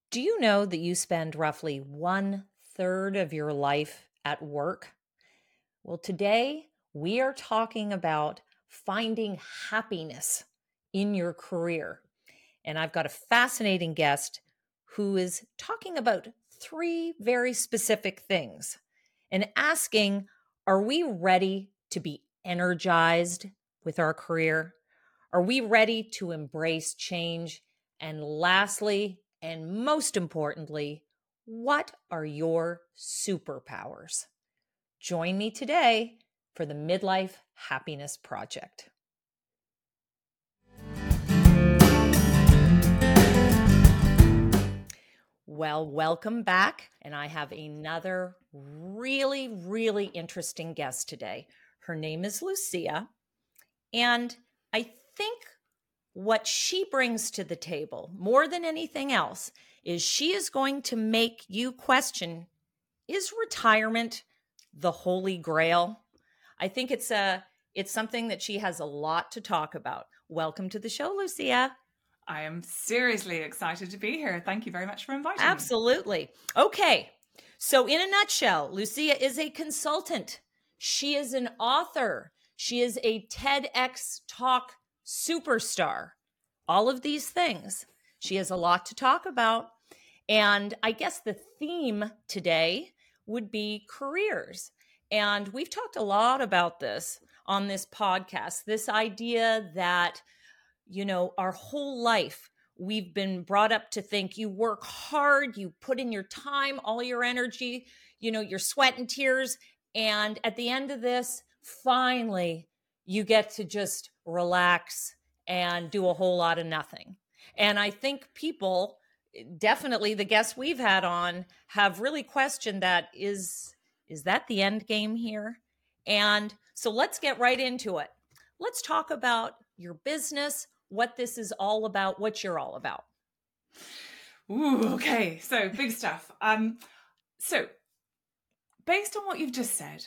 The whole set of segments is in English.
Do you know that you spend roughly 1/3 of your life at work? Well, today we are talking about finding happiness in your career. And I've got a fascinating guest who is talking about three very specific things and asking, are we ready to be energized with our career? Are we ready to embrace change? And lastly, and most importantly, what are your superpowers? Join me today for the Midlife Happiness Project. Well, welcome back. And I have another really interesting guest today. Her name is Lucia. And I think what she brings to the table, more than anything else, is she is going to make you question, is retirement the holy grail? I think it's something that she has a lot to talk about. Welcome to the show, Lucia. I am seriously excited to be here. Thank you very much for inviting me. Absolutely. Okay. So in a nutshell, Lucia is a consultant. She is an author. She is a TEDx Talk superstar. All of these things. She has a lot to talk about. And I guess the theme today would be careers. And we've talked a lot about this on this podcast, this idea that, our whole life, we've been brought up to think you work hard, you put in your time, all your energy, your sweat and tears. And at the end of this, finally, you get to just relax and do a whole lot of nothing. And I think people, definitely the guests we've had on, have really questioned that. Is that the end game here? And so let's get right into it. Let's talk about your business, what this is all about, what you're all about. Ooh, okay. So big stuff. So based on what you've just said,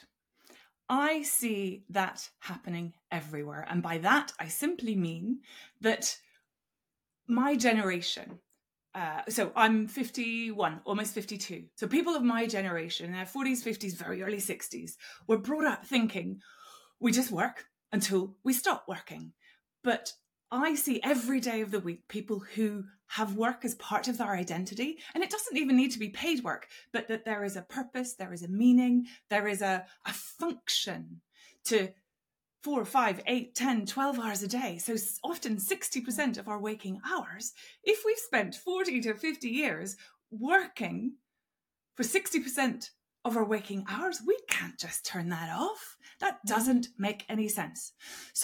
I see that happening everywhere. And by that, I simply mean that my generation, so I'm 51, almost 52. So people of my generation, their 40s, 50s, very early 60s, were brought up thinking we just work until we stop working. But I see every day of the week people who have work as part of their identity. And it doesn't even need to be paid work, but that there is a purpose, there is a meaning, there is a function to 4, 5, 8, 10, 12 hours a day. So often 60% of our waking hours, if we've spent 40 to 50 years working for 60% of our waking hours, we can't just turn that off. That doesn't make any sense.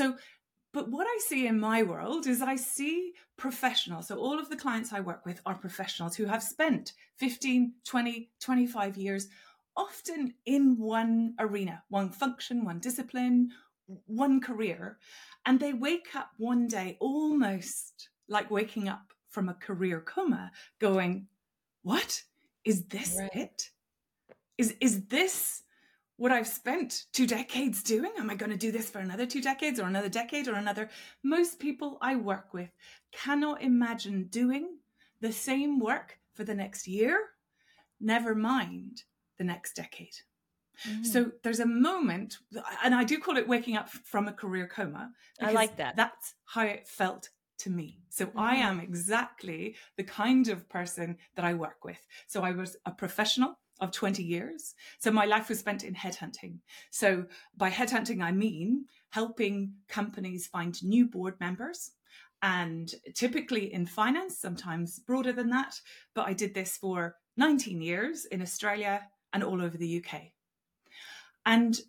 But what I see in my world is I see professionals. So all of the clients I work with are professionals who have spent 15, 20, 25 years, often in one arena, one function, one discipline, one career. And they wake up one day almost like waking up from a career coma going, what? Is this it? Is this what I've spent 2 decades doing? Am I going to do this for another 2 decades or another decade or another? Most people I work with cannot imagine doing the same work for the next year, never mind the next decade. Mm-hmm. So there's a moment, and I do call it waking up from a career coma. I like that. That's how it felt to me. So I am exactly the kind of person that I work with. So I was a professional of 20 years. So my life was spent in headhunting. So by headhunting, I mean helping companies find new board members, and typically in finance, sometimes broader than that. But I did this for 19 years in Australia and all over the UK. And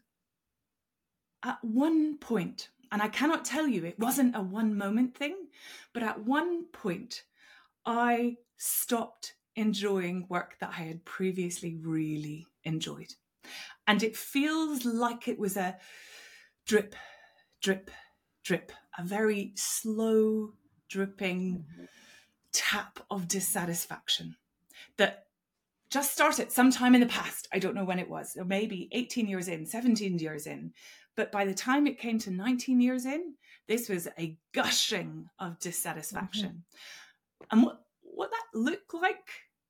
at one point, and I cannot tell you, it wasn't a one moment thing, but at one point, I stopped enjoying work that I had previously really enjoyed. And it feels like it was a drip, drip, drip, a very slow dripping tap of dissatisfaction that just started sometime in the past. I don't know when it was, or maybe 18 years in, 17 years in. But by the time it came to 19 years in, this was a gushing of dissatisfaction. And what that looked like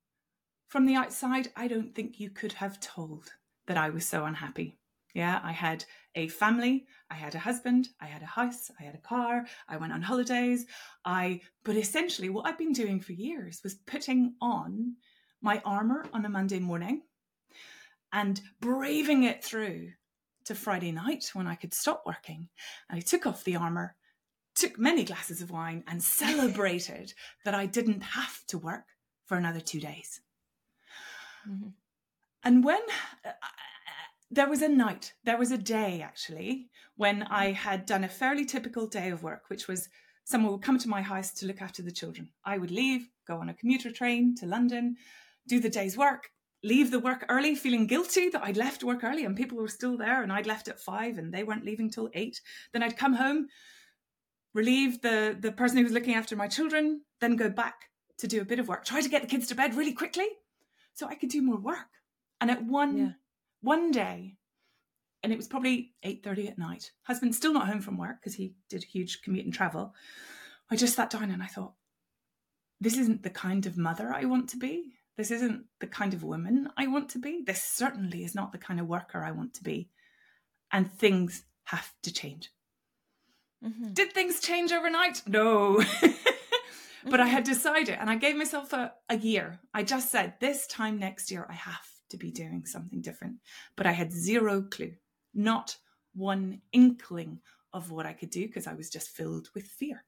from the outside, I don't think you could have told that I was so unhappy. Yeah, I had a family, I had a husband, I had a house, I had a car, I went on holidays. But essentially what I've been doing for years was putting on my armor on a Monday morning and braving it through to Friday night when I could stop working. And I took off the armor, took many glasses of wine, and celebrated that I didn't have to work for another 2 days. Mm-hmm. And when there was a day actually, when I had done a fairly typical day of work, which was someone would come to my house to look after the children. I would leave, go on a commuter train to London, do the day's work, leave the work early, feeling guilty that I'd left work early and people were still there and I'd left at 5 and they weren't leaving till 8. Then I'd come home, relieve the person who was looking after my children, then go back to do a bit of work, try to get the kids to bed really quickly so I could do more work. And at one day, and it was probably 8:30 at night, husband's still not home from work because he did a huge commute and travel. I just sat down and I thought, this isn't the kind of mother I want to be. This isn't the kind of woman I want to be. This certainly is not the kind of worker I want to be. And things have to change. Mm-hmm. Did things change overnight? No. But I had decided, and I gave myself a year. I just said, this time next year, I have to be doing something different. But I had zero clue, not one inkling of what I could do because I was just filled with fear.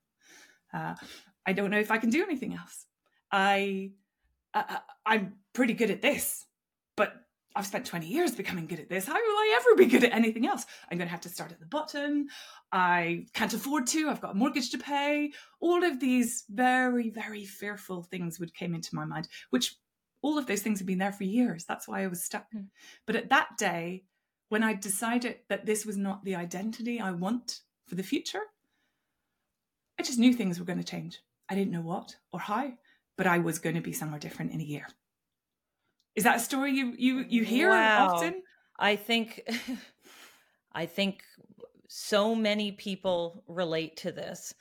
I don't know if I can do anything else. I'm pretty good at this, but I've spent 20 years becoming good at this. How will I ever be good at anything else? I'm going to have to start at the bottom. I can't afford to. I've got a mortgage to pay. All of these very, very fearful things would came into my mind, which all of those things have been there for years. That's why I was stuck. But at that day, when I decided that this was not the identity I want for the future, I just knew things were going to change. I didn't know what or how, but I was going to be somewhere different in a year. Is that a story you hear often? I think so many people relate to this,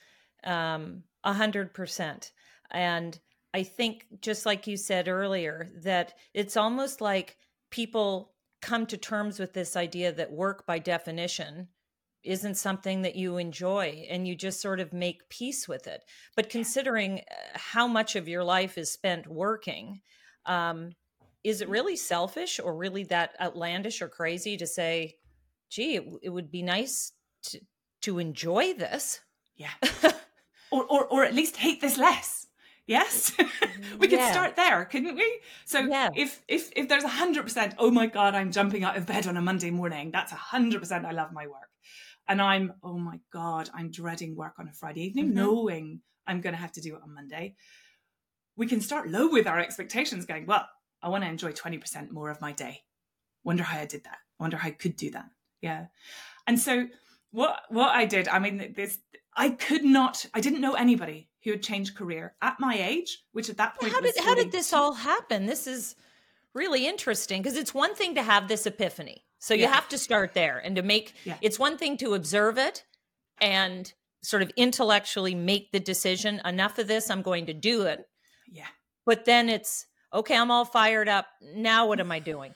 100%. And I think, just like you said earlier, that it's almost like people come to terms with this idea that work by definition isn't something that you enjoy, and you just sort of make peace with it. But considering how much of your life is spent working, is it really selfish or really that outlandish or crazy to say, gee, it would be nice to enjoy this? Yeah. or at least hate this less. Yes. We could start there, couldn't we? So if there's 100%, oh my God, I'm jumping out of bed on a Monday morning, that's 100% I love my work. And I'm, oh my God, I'm dreading work on a Friday evening, knowing I'm going to have to do it on Monday. We can start low with our expectations, going, well, I want to enjoy 20% more of my day. Wonder how I did that. Wonder how I could do that. Yeah. And so what I did, I mean, I didn't know anybody who had changed career at my age, which at that point how did this all happen? This is really interesting because it's one thing to have this epiphany. So you have to start there and to make, it's one thing to observe it and sort of intellectually make the decision, enough of this, I'm going to do it. Yeah. But then it's, okay, I'm all fired up. Now what am I doing?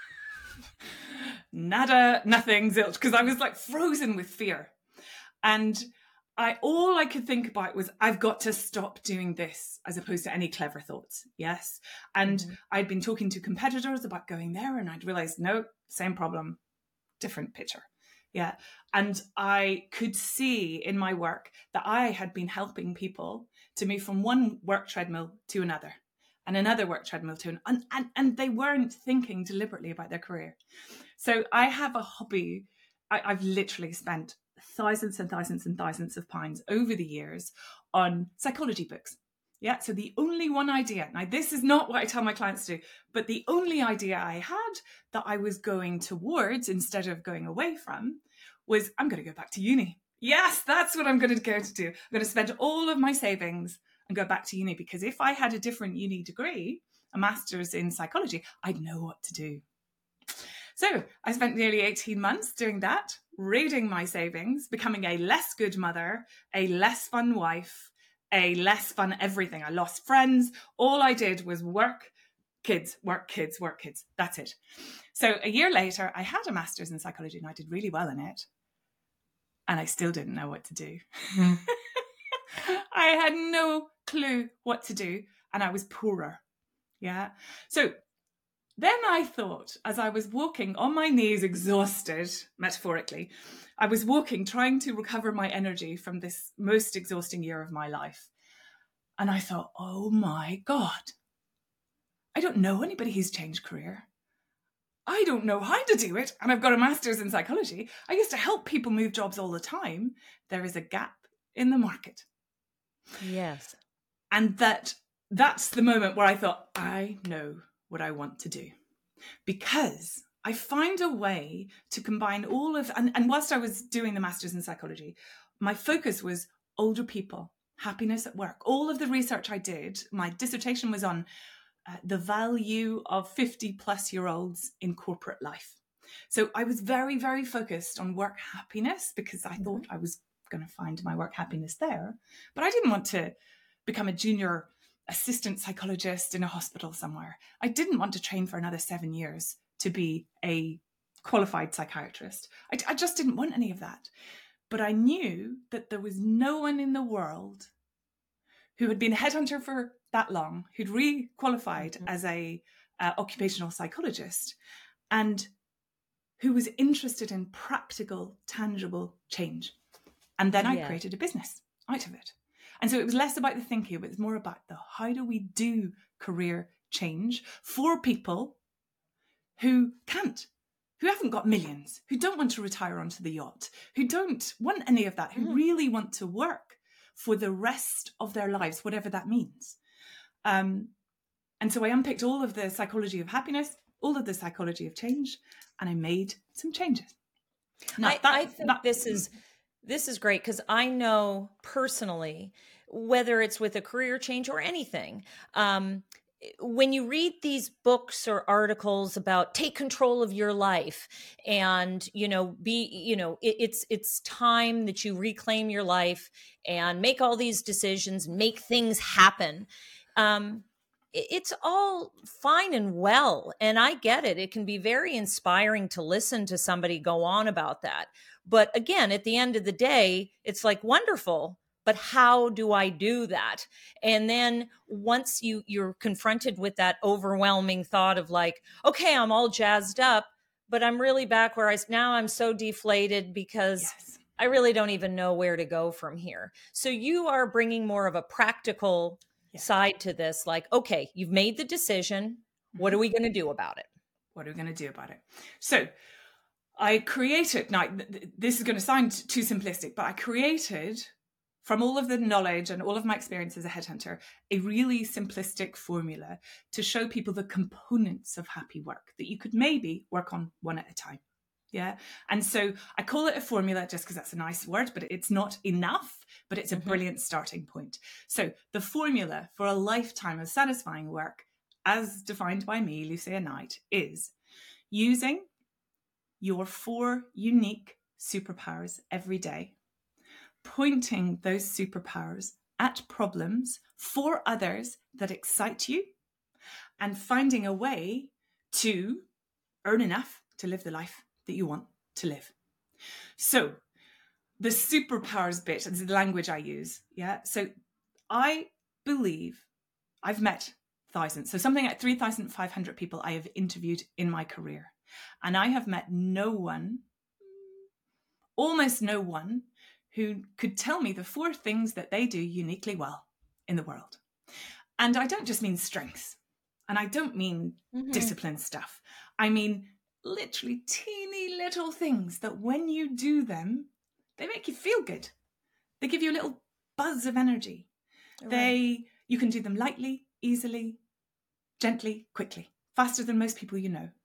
Nada, nothing, zilch, because I was like frozen with fear. And all I could think about was, I've got to stop doing this, as opposed to any clever thoughts. Yes. And I'd been talking to competitors about going there, and I'd realized, no, same problem, different picture. Yeah. And I could see in my work that I had been helping people to move from one work treadmill to another, and another work treadmill to and they weren't thinking deliberately about their career. So I have a hobby. I've literally spent thousands and thousands and thousands of pounds over the years on psychology books. Yeah. So the only one idea, now this is not what I tell my clients to do, but the only idea I had that I was going towards instead of going away from was, I'm going to go back to uni. Yes, that's what I'm going to go to do. I'm going to spend all of my savings and go back to uni, because if I had a different uni degree, a master's in psychology, I'd know what to do. So I spent nearly 18 months doing that, raiding my savings, becoming a less good mother, a less fun wife, a less fun everything. I lost friends. All I did was work, kids, work, kids, work, kids. That's it. So a year later, I had a master's in psychology and I did really well in it. And I still didn't know what to do. I had no clue what to do. And I was poorer. Yeah. So then I thought, as I was walking on my knees, exhausted, metaphorically, I was walking, trying to recover my energy from this most exhausting year of my life. And I thought, oh my God, I don't know anybody who's changed career. I don't know how to do it. And I've got a master's in psychology. I used to help people move jobs all the time. There is a gap in the market. Yes. And that's the moment where I thought, I know what I want to do. Because I found a way to combine all of, and whilst I was doing the master's in psychology, my focus was older people, happiness at work. All of the research I did, my dissertation was on the value of 50-plus-year-olds in corporate life. So I was very, very focused on work happiness because I thought I was going to find my work happiness there. But I didn't want to become a junior assistant psychologist in a hospital somewhere. I didn't want to train for another 7 years to be a qualified psychiatrist. I just didn't want any of that. But I knew that there was no one in the world who had been a headhunter for that long, who'd re-qualified as a occupational psychologist, and who was interested in practical, tangible change. And then I created a business out of it. And so it was less about the thinking, but it's more about the how do we do career change for people who can't, who haven't got millions, who don't want to retire onto the yacht, who don't want any of that, who really want to work for the rest of their lives, whatever that means. And so I unpicked all of the psychology of happiness, all of the psychology of change, and I made some changes. Now, I think this is great because I know personally, whether it's with a career change or anything, when you read these books or articles about take control of your life and, it's time that you reclaim your life and make all these decisions, make things happen. It's all fine and well. And I get it. It can be very inspiring to listen to somebody go on about that. But again, at the end of the day, it's like wonderful. But how do I do that? And then once you're confronted with that overwhelming thought of like, okay, I'm all jazzed up, but I'm really back where now I'm so deflated because I really don't even know where to go from here. So you are bringing more of a practical side to this. Like, okay, you've made the decision. What are we going to do about it? What are we going to do about it? So I created, now this is going to sound too simplistic, but I created from all of the knowledge and all of my experience as a headhunter, a really simplistic formula to show people the components of happy work that you could maybe work on one at a time. Yeah. And so I call it a formula just because that's a nice word, but it's not enough, but it's a brilliant starting point. So the formula for a lifetime of satisfying work, as defined by me, Lucia Knight, is using your 4 unique superpowers every day, pointing those superpowers at problems for others that excite you, and finding a way to earn enough to live the life that you want to live. So the superpowers bit is the language I use. Yeah. So I believe I've met thousands. So something like 3,500 people I have interviewed in my career. And I have met no one, almost no one, who could tell me the 4 things that they do uniquely well in the world. And I don't just mean strengths, and I don't mean discipline stuff. I mean literally teeny little things that when you do them, they make you feel good. They give you a little buzz of energy. Right. You can do them lightly, easily, gently, quickly, faster than most people you know.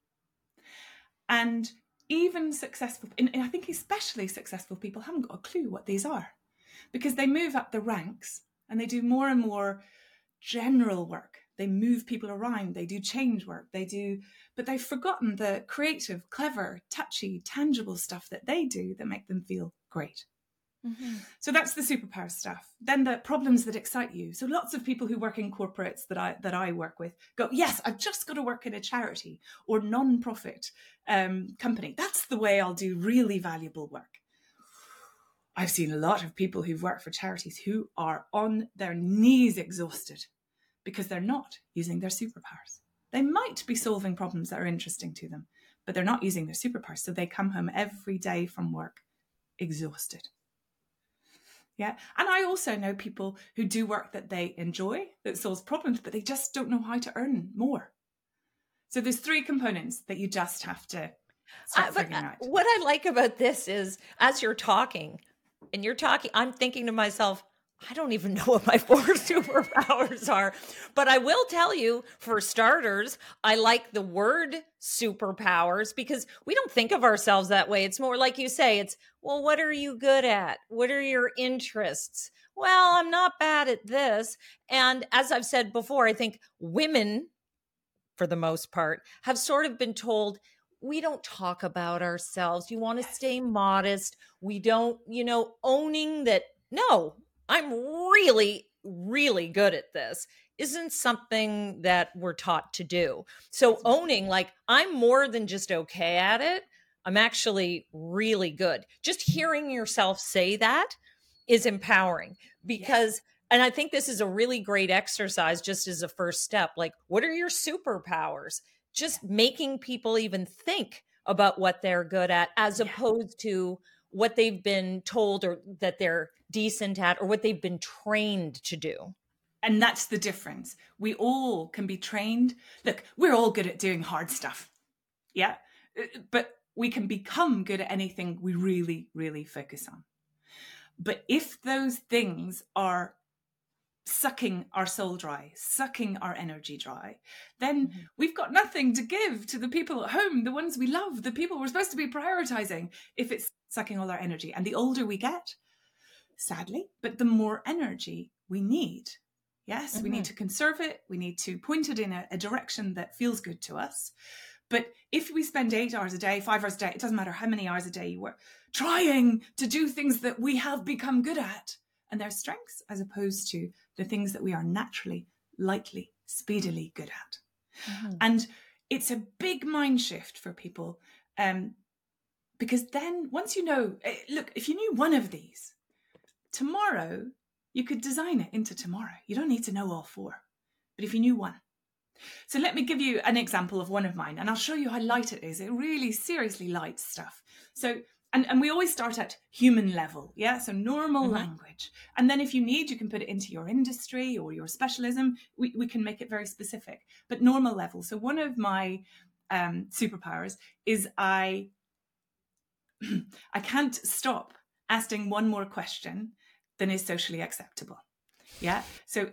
And even successful, and I think especially successful people haven't got a clue what these are, because they move up the ranks and they do more and more general work. They move people around, they do change work, but they've forgotten the creative, clever, touchy, tangible stuff that they do that make them feel great. So that's the superpower stuff. Then the problems that excite you. So lots of people who work in corporates that I work with go, yes, I've just got to work in a charity or non-profit company. That's the way I'll do really valuable work. I've seen a lot of people who've worked for charities who are on their knees exhausted because they're not using their superpowers. They might be solving problems that are interesting to them, but they're not using their superpowers. So they come home every day from work exhausted. Yeah. And I also know people who do work that they enjoy, that solves problems, but they just don't know how to earn more. So there's 3 components that you just have to start figuring out. What I like about this is, as you're talking, I'm thinking to myself, I don't even know what my 4 superpowers are. But I will tell you, for starters, I like the word superpowers because we don't think of ourselves that way. It's more like you say, it's, well, what are you good at? What are your interests? Well, I'm not bad at this. And as I've said before, I think women, for the most part, have sort of been told, we don't talk about ourselves. You want to stay modest. We don't, owning that, no, I'm really, really good at this isn't something that we're taught to do. So owning, like, I'm more than just okay at it. I'm actually really good. Just hearing yourself say that is empowering because, and I think this is a really great exercise just as a first step. Like, what are your superpowers? Just making people even think about what they're good at as opposed to what they've been told or that they're decent at or what they've been trained to do. And that's the difference. We all can be trained. Look, we're all good at doing hard stuff. Yeah. But we can become good at anything we really, really focus on. But if those things are sucking our soul dry, sucking our energy dry, then we've got nothing to give to the people at home, the ones we love, the people we're supposed to be prioritizing, if it's sucking all our energy. And the older we get, sadly, but the more energy we need. Yes, we need to conserve it. We need to point it in a direction that feels good to us. But if we spend 8 hours a day, 5 hours a day, it doesn't matter how many hours a day you work, trying to do things that we have become good at and their strengths, as opposed to the things that we are naturally, lightly, speedily good at. And it's a big mind shift for people because then once you know, look, if you knew one of these, tomorrow you could design it into tomorrow. You don't need to know all 4, but if you knew one. So let me give you an example of one of mine, and I'll show you how light it is. It really seriously light stuff. So, and we always start at human level, yeah? So normal language. And then if you need, you can put it into your industry or your specialism. We can make it very specific, but normal level. So one of my superpowers is I can't stop asking one more question than is socially acceptable. Yeah. So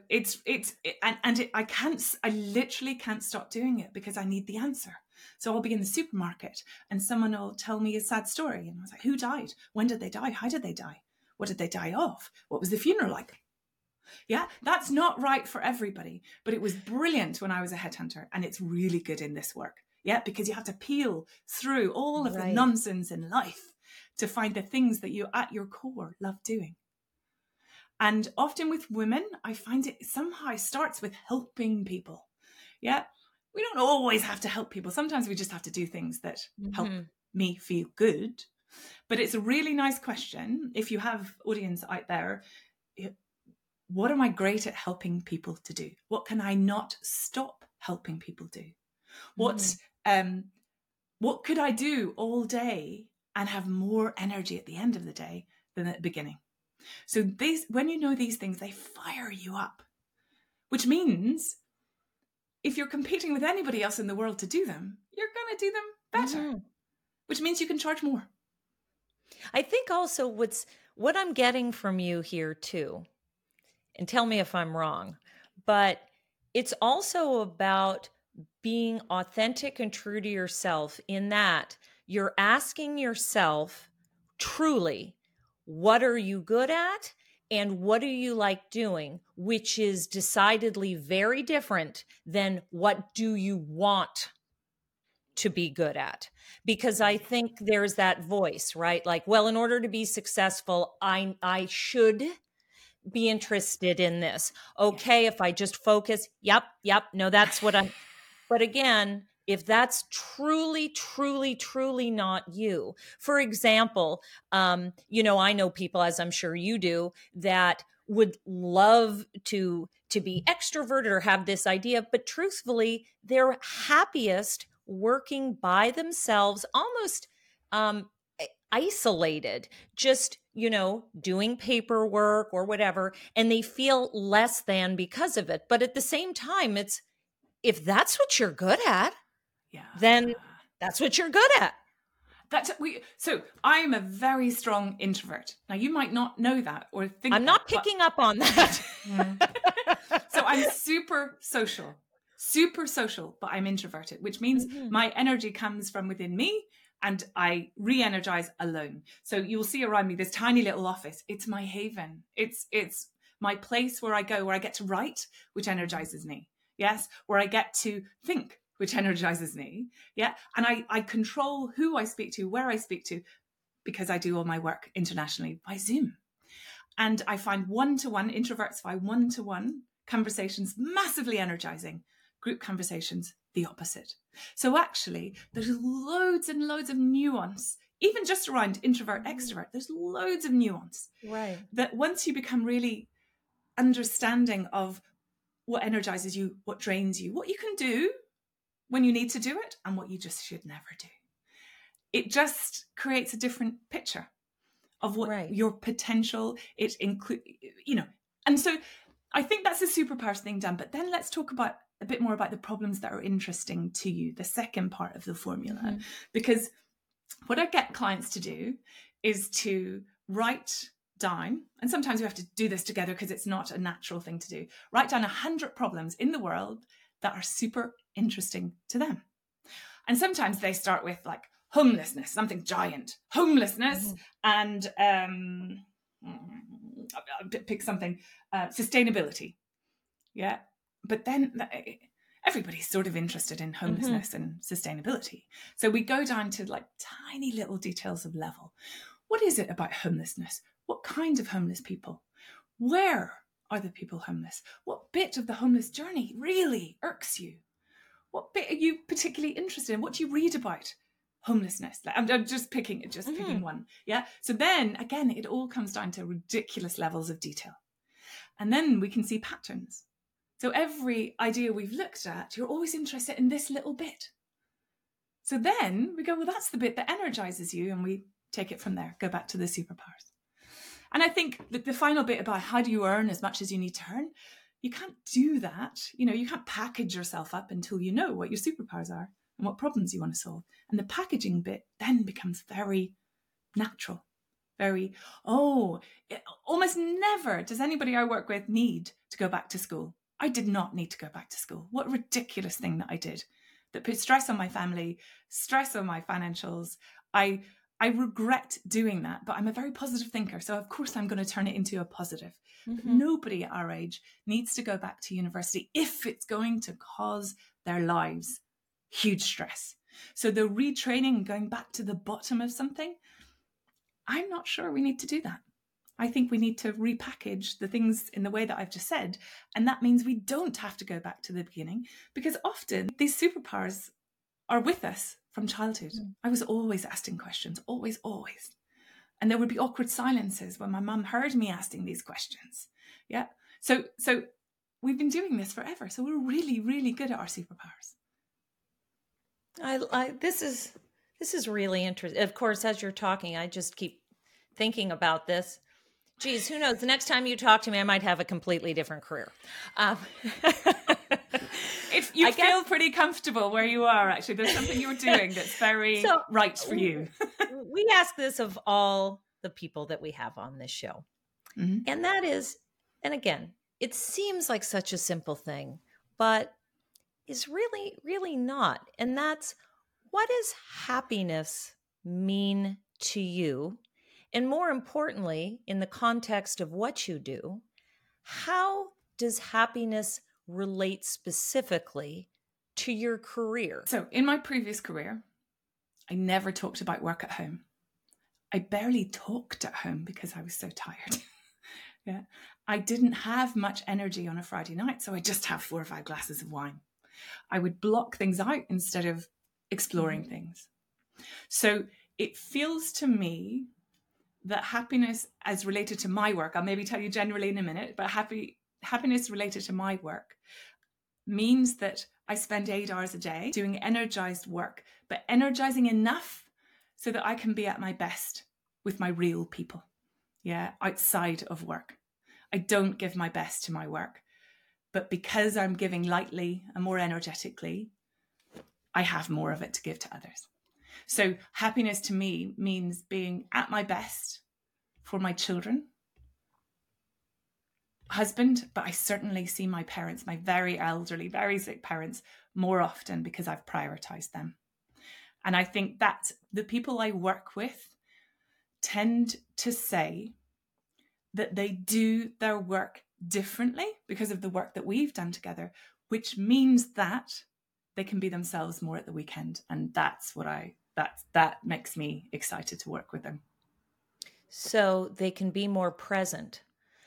I literally can't stop doing it because I need the answer. So I'll be in the supermarket and someone will tell me a sad story. And I was like, who died? When did they die? How did they die? What did they die of? What was the funeral like? Yeah, that's not right for everybody, but it was brilliant when I was a headhunter, and it's really good in this work. Yeah, because you have to peel through all of the nonsense in life to find the things that you at your core love doing. And often with women, I find it somehow starts with helping people. Yeah, we don't always have to help people. Sometimes we just have to do things that help me feel good. But it's a really nice question. If you have audience out there, what am I great at helping people to do? What can I not stop helping people do? What could I do all day and have more energy at the end of the day than at the beginning? So when you know these things, they fire you up, which means if you're competing with anybody else in the world to do them, you're going to do them better, which means you can charge more. I think also what I'm getting from you here too, and tell me if I'm wrong, but it's also about being authentic and true to yourself in that you're asking yourself truly, what are you good at and what do you like doing, which is decidedly very different than what do you want to be good at, because I think there's that voice, right? Like, well, in order to be successful, I should be interested in this. Okay, if I just focus, yep, no, that's what I'm. But again, if that's truly, truly, truly not you, for example, I know people, as I'm sure you do, that would love to be extroverted or have this idea, but truthfully, they're happiest working by themselves, almost isolated, just doing paperwork or whatever, and they feel less than because of it. But at the same time, it's, if that's what you're good at, then that's what you're good at. So I'm a very strong introvert. Now you might not know that or think I'm not picking up on that. So I'm super social, but I'm introverted, which means my energy comes from within me and I re-energize alone. So you'll see around me this tiny little office. It's my haven. It's my place where I go, where I get to write, which energizes me. Yes, where I get to think, which energizes me. Yeah. And I control who I speak to, where I speak to, because I do all my work internationally by Zoom. And I find one-to-one, introverts find one-to-one conversations massively energizing. Group conversations, the opposite. So actually, there's loads and loads of nuance, even just around introvert, extrovert, there's loads of nuance. Right. That once you become really understanding of what energizes you, what drains you, what you can do when you need to do it, and what you just should never do. It just creates a different picture of what your potential, it includes, And so I think that's a superpowers thing done. But then let's talk about a bit more about the problems that are interesting to you, the second part of the formula. Because what I get clients to do is to write down, and sometimes we have to do this together because it's not a natural thing to do, write down 100 problems in the world that are super interesting to them. And sometimes they start with like homelessness, something giant, homelessness, and pick something, sustainability. Yeah. But then everybody's sort of interested in homelessness and sustainability. So we go down to like tiny little details of level. What is it about homelessness? What kind of homeless people? Where are the people homeless? What bit of the homeless journey really irks you? What bit are you particularly interested in? What do you read about homelessness? Like, I'm just picking one. Yeah. So then again, it all comes down to ridiculous levels of detail. And then we can see patterns. So every idea we've looked at, you're always interested in this little bit. So then we go, well, that's the bit that energizes you. And we take it from there, go back to the superpowers. And I think the final bit about how do you earn as much as you need to earn, you can't do that. You can't package yourself up until you know what your superpowers are and what problems you want to solve. And the packaging bit then becomes very natural. Almost never does anybody I work with need to go back to school. I did not need to go back to school. What a ridiculous thing that I did, that put stress on my family, stress on my financials. I regret doing that, but I'm a very positive thinker. So of course I'm going to turn it into a positive. But nobody at our age needs to go back to university if it's going to cause their lives huge stress. So the retraining, going back to the bottom of something, I'm not sure we need to do that. I think we need to repackage the things in the way that I've just said. And that means we don't have to go back to the beginning, because often these superpowers are with us from childhood. I was always asking questions, always. And there would be awkward silences when my mum heard me asking these questions. Yeah. So we've been doing this forever. So we're really, really good at our superpowers. This is really interesting. Of course, as you're talking, I just keep thinking about this. Geez, who knows? The next time you talk to me, I might have a completely different career. If you feel pretty comfortable where you are, actually, there's something you're doing that's very right for you. We ask this of all the people that we have on this show. And that is, and again, it seems like such a simple thing, but is really, really not. And that's, what does happiness mean to you? And more importantly, in the context of what you do, how does happiness relate specifically to your career? So in my previous career, I never talked about work at home. I barely talked at home because I was so tired. Yeah. I didn't have much energy on a Friday night, so I just have 4 or 5 glasses of wine. I would block things out instead of exploring things. So it feels to me that happiness as related to my work, I'll maybe tell you generally in a minute, but happiness related to my work means that I spend 8 hours a day doing energized work, but energizing enough so that I can be at my best with my real people, outside of work. I don't give my best to my work, but because I'm giving lightly and more energetically, I have more of it to give to others. So happiness to me means being at my best for my children, husband, but I certainly see my parents, my very elderly, very sick parents, more often because I've prioritized them. And I think that the people I work with tend to say that they do their work differently because of the work that we've done together, which means that they can be themselves more at the weekend. And that's what that makes me excited to work with them. So they can be more present.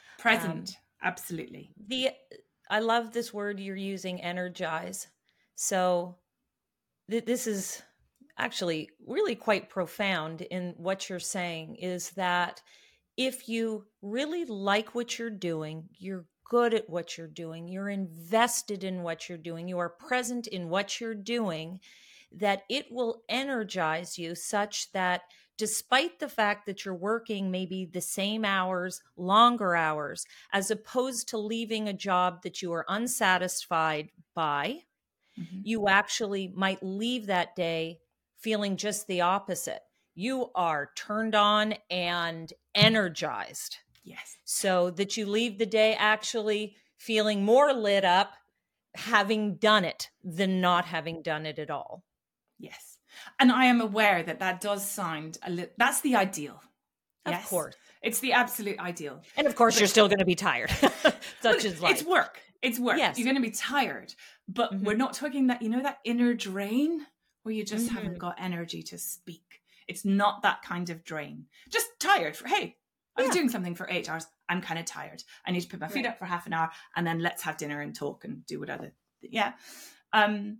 Absolutely. I love this word you're using, energize. So this is actually really quite profound in what you're saying, is that if you really like what you're doing, you're good at what you're doing, you're invested in what you're doing, you are present in what you're doing, that it will energize you such that despite the fact that you're working maybe the same hours, longer hours, as opposed to leaving a job that you are unsatisfied by, you actually might leave that day feeling just the opposite. You are turned on and energized. Yes. So that you leave the day actually feeling more lit up, having done it, than not having done it at all. Yes. And I am aware that does sound that's the ideal. Yes? Of course. It's the absolute ideal. And of course, you're still going to be tired. Such is life. It's work. It's work. Yes. You're going to be tired. But we're not talking that, that inner drain where you just haven't got energy to speak. It's not that kind of drain. Just tired. Hey, I was doing something for 8 hours. I'm kind of tired. I need to put my feet up for half an hour and then let's have dinner and talk and do whatever. Yeah. And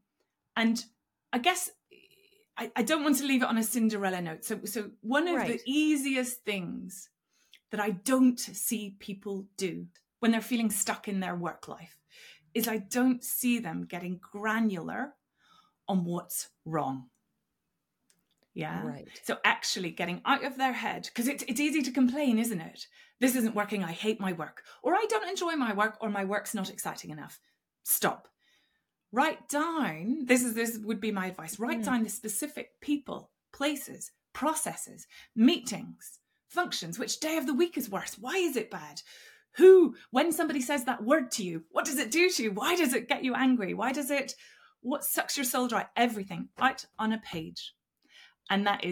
I guess I don't want to leave it on a Cinderella note. So one of the easiest things that I don't see people do when they're feeling stuck in their work life is I don't see them getting granular on what's wrong. Yeah. Right. So actually getting out of their head, because it's easy to complain, isn't it? This isn't working. I hate my work, or I don't enjoy my work, or my work's not exciting enough. Stop. Write down, this would be my advice, write down the specific people, places, processes, meetings, functions. Which day of the week is worse? Why is it bad? Who, when somebody says that word to you, what does it do to you? Why does it get you angry? What sucks your soul dry? Everything out on a page. And that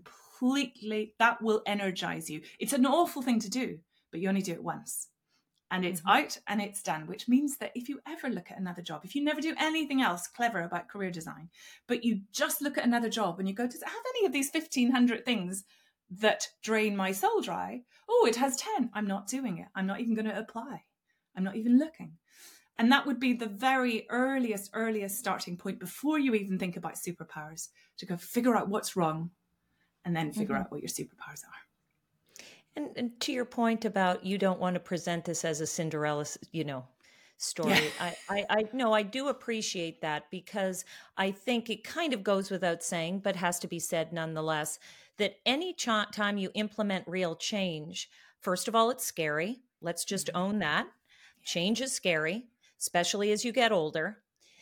will energize you. It's an awful thing to do, but you only do it once. And it's out and it's done, which means that if you ever look at another job, if you never do anything else clever about career design, but you just look at another job and you go, does it have any of these 1,500 things that drain my soul dry? Oh, it has 10. I'm not doing it. I'm not even going to apply. I'm not even looking. And that would be the very earliest starting point before you even think about superpowers, to go figure out what's wrong and then figure out what your superpowers are. And to your point about you don't want to present this as a Cinderella, story. Yeah. I do appreciate that, because I think it kind of goes without saying, but has to be said nonetheless, that any time you implement real change, first of all, it's scary. Let's just own that. Change is scary, especially as you get older.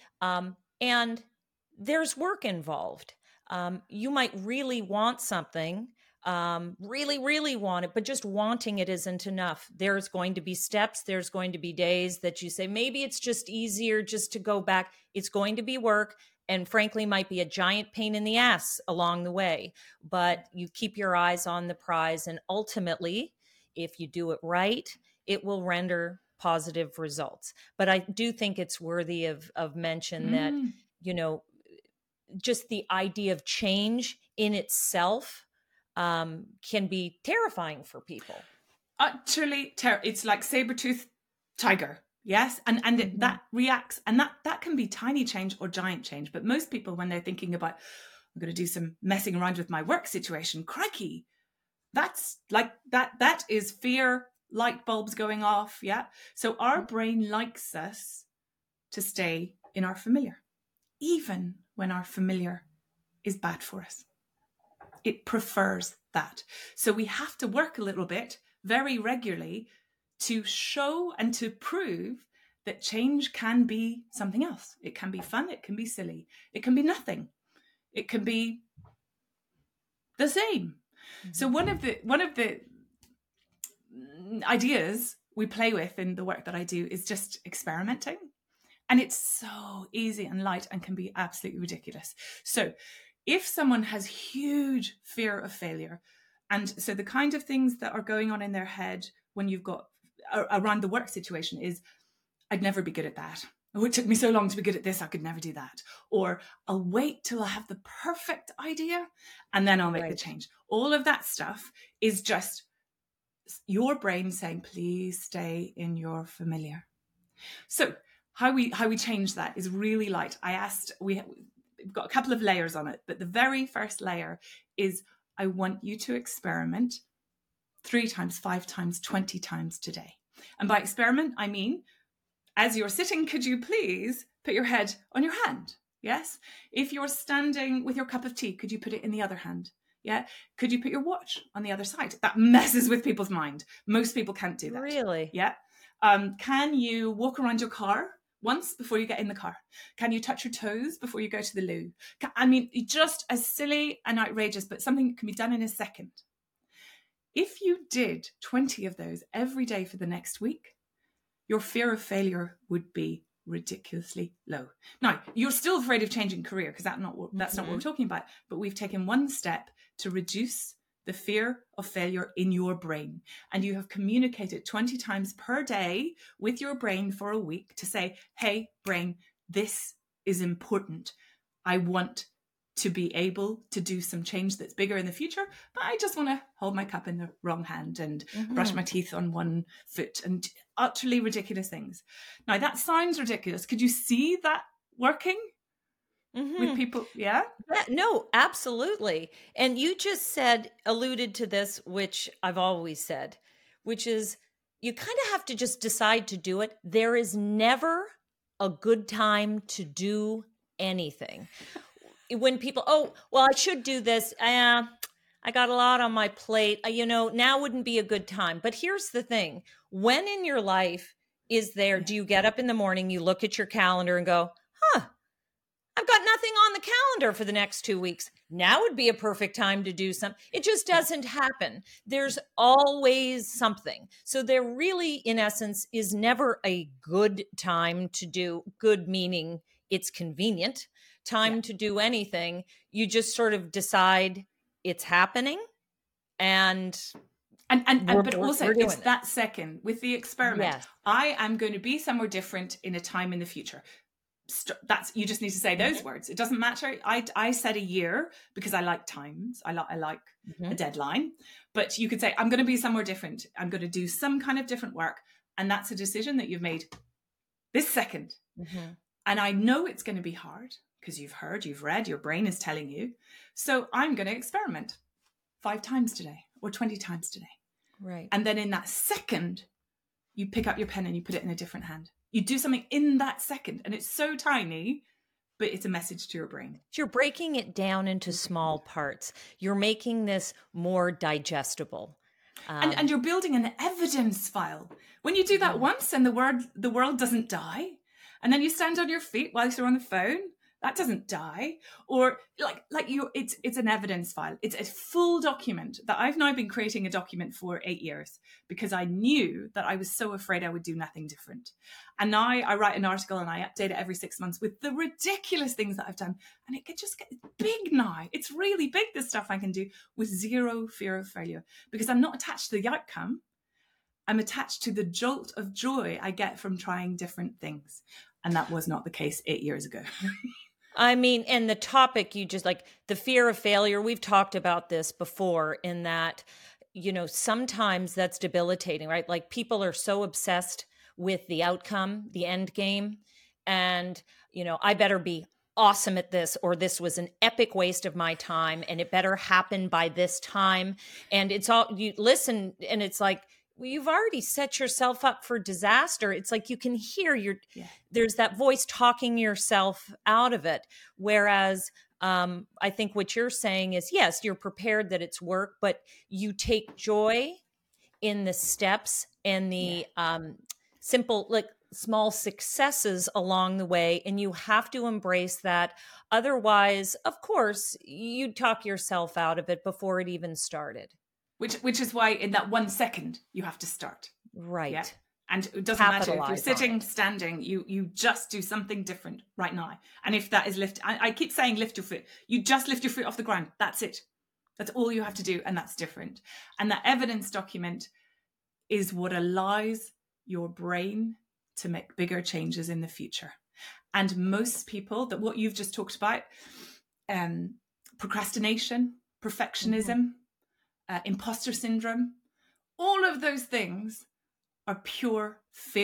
And there's work involved. You might really want something, really want it, but just wanting it isn't enough. There's going to be steps. There's going to be days that you say, maybe it's just easier just to go back. It's going to be work, and frankly might be a giant pain in the ass along the way, but you keep your eyes on the prize. And ultimately, if you do it right, it will render positive results. But I do think it's worthy of mention that just the idea of change in itself can be terrifying for people. Utterly it's like saber-toothed tiger. Yes. And that reacts, and that can be tiny change or giant change. But most people, when they're thinking about, I'm going to do some messing around with my work situation, crikey, that's like that is fear, light bulbs going off. Yeah. So our brain likes us to stay in our familiar, even when our familiar is bad for us. It prefers that. So we have to work a little bit very regularly to show and to prove that change can be something else. It can be fun. It can be silly. It can be nothing. It can be the same. So one of the ideas we play with in the work that I do is just experimenting. And it's so easy and light and can be absolutely ridiculous. So if someone has huge fear of failure, and so the kind of things that are going on in their head when you've got around the work situation is, I'd never be good at that. Oh, it took me so long to be good at this, I could never do that. Or I'll wait till I have the perfect idea and then I'll make the change. All of that stuff is just your brain saying, please stay in your familiar. So how we change that is really light. We've got a couple of layers on it, but the very first layer is, I want you to experiment 3 times, 5 times, 20 times today. And by experiment, I mean, as you're sitting, could you please put your head on your hand? Yes. If you're standing with your cup of tea, could you put it in the other hand? Yeah. Could you put your watch on the other side? That messes with people's mind. Most people can't do that. Really? Yeah. Can you walk around your car once before you get in the car? Can you touch your toes before you go to the loo? I mean, just as silly and outrageous, but something that can be done in a second. If you did 20 of those every day for the next week, your fear of failure would be ridiculously low. Now, you're still afraid of changing career because that's not what we're talking about, but we've taken one step to reduce the fear of failure in your brain. And you have communicated 20 times per day with your brain for a week to say, hey, brain, this is important. I want to be able to do some change that's bigger in the future, but I just want to hold my cup in the wrong hand and brush my teeth on one foot and utterly ridiculous things. Now, that sounds ridiculous. Could you see that working with people? Yeah? No, absolutely. And you just alluded to this, which I've always said, which is you kind of have to just decide to do it. There is never a good time to do anything. When people, I should do this. I got a lot on my plate. Now wouldn't be a good time. But here's the thing. When in your life do you get up in the morning, you look at your calendar and go, I've got nothing on the calendar for the next 2 weeks. Now would be a perfect time to do something. It just doesn't happen. There's always something. So there really, in essence, is never a good time to do, good meaning it's convenient, time to do anything. You just sort of decide it's happening and but also it's that second with the experiment. Yes. I am going to be somewhere different in a time in the future. You just need to say those words. It doesn't matter. I said a year because I like times. I like a deadline. But you could say, I'm going to be somewhere different. I'm going to do some kind of different work. And that's a decision that you've made this second. And I know it's going to be hard because you've heard, you've read, your brain is telling you. So I'm going to experiment 5 times today or 20 times today. Right. And then in that second, you pick up your pen and you put it in a different hand. You do something in that second, and it's so tiny, but it's a message to your brain. You're breaking it down into small parts. You're making this more digestible. And you're building an evidence file. When you do that once and the world doesn't die, and then you stand on your feet while you're on the phone, that doesn't die. Or it's an evidence file. It's a full document that I've now been creating a document for 8 years because I knew that I was so afraid I would do nothing different. And now I write an article and I update it every 6 months with the ridiculous things that I've done. And it could just get big now. It's really big, this stuff I can do with zero fear of failure because I'm not attached to the outcome. I'm attached to the jolt of joy I get from trying different things. And that was not the case 8 years ago. I mean, and the topic you just like the fear of failure, we've talked about this before in that, sometimes that's debilitating, right? Like people are so obsessed with the outcome, the end game, and, I better be awesome at this, or this was an epic waste of my time and it better happen by this time. And it's all you listen, and it's like, well, you've already set yourself up for disaster. It's like you can hear there's that voice talking yourself out of it. Whereas I think what you're saying is, yes, you're prepared that it's work, but you take joy in the steps and the simple, like small successes along the way. And you have to embrace that. Otherwise, of course, you talk yourself out of it before it even started. Which is why in that 1 second you have to start. Right. Yeah? And it doesn't matter if you're sitting, standing, you just do something different right now. And if that is I keep saying lift your foot. You just lift your foot off the ground. That's it. That's all you have to do. And that's different. And that evidence document is what allows your brain to make bigger changes in the future. And most people, that what you've just talked about, procrastination, perfectionism, imposter syndrome, all of those things are pure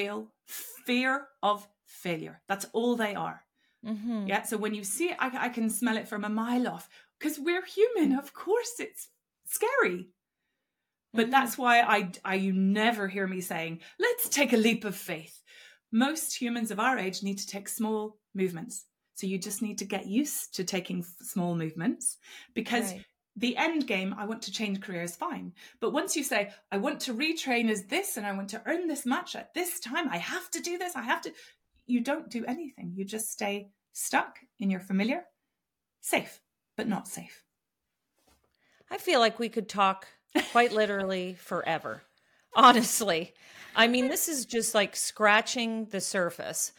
fear of failure. That's all they are. Mm-hmm. Yeah. So when you see it, I can smell it from a mile off, because we're human. Of course, it's scary. But that's why you never hear me saying, let's take a leap of faith. Most humans of our age need to take small movements. So you just need to get used to taking small movements, because the end game, I want to change careers, fine. But once you say, I want to retrain as this and I want to earn this much at this time, I have to do this, you don't do anything. You just stay stuck in your familiar, safe, but not safe. I feel like we could talk quite literally forever, honestly. I mean, this is just like scratching the surface.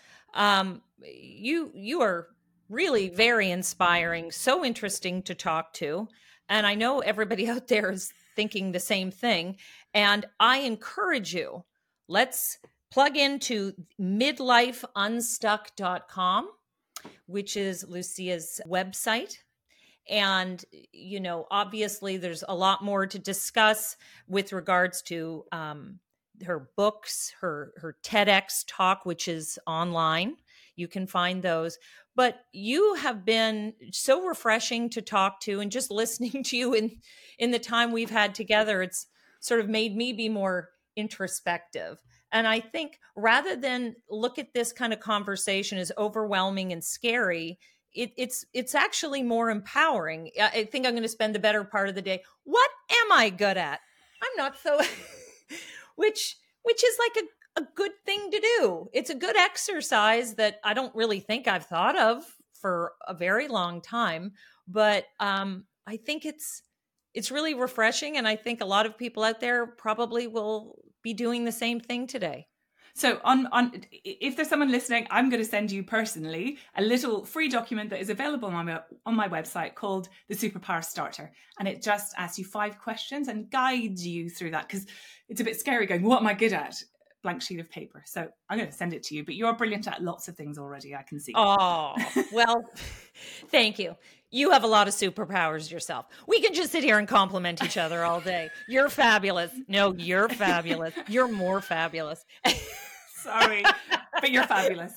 You are really very inspiring, so interesting to talk to. And I know everybody out there is thinking the same thing. And I encourage you, let's plug into midlifeunstuck.com, which is Lucia's website. And, obviously there's a lot more to discuss with regards to her books, her TEDx talk, which is online. You can find those. But you have been so refreshing to talk to, and just listening to you in the time we've had together, it's sort of made me be more introspective. And I think rather than look at this kind of conversation as overwhelming and scary, it's actually more empowering. I think I'm going to spend the better part of the day. What am I good at? I'm not so, which is like a good thing to do. It's a good exercise that I don't really think I've thought of for a very long time, but I think it's really refreshing. And I think a lot of people out there probably will be doing the same thing today. So if there's someone listening, I'm going to send you personally a little free document that is available on my website called the Superpower Starter. And it just asks you 5 questions and guides you through that, because it's a bit scary going, what am I good at? Blank sheet of paper. So I'm going to send it to you, but you're brilliant at lots of things already, I can see. Oh, well, thank you. You have a lot of superpowers yourself. We can just sit here and compliment each other all day. You're fabulous. No, you're fabulous. You're more fabulous. Sorry, but you're fabulous.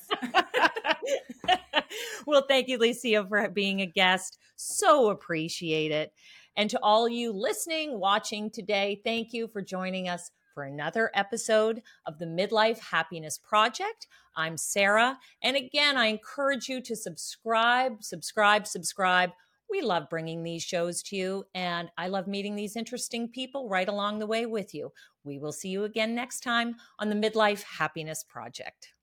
Well, thank you, Lucia, for being a guest. So appreciate it. And to all you listening, watching today, thank you for joining us for another episode of the Midlife Happiness Project. I'm Sarah. And again, I encourage you to subscribe. We love bringing these shows to you, and I love meeting these interesting people right along the way with you. We will see you again next time on the Midlife Happiness Project.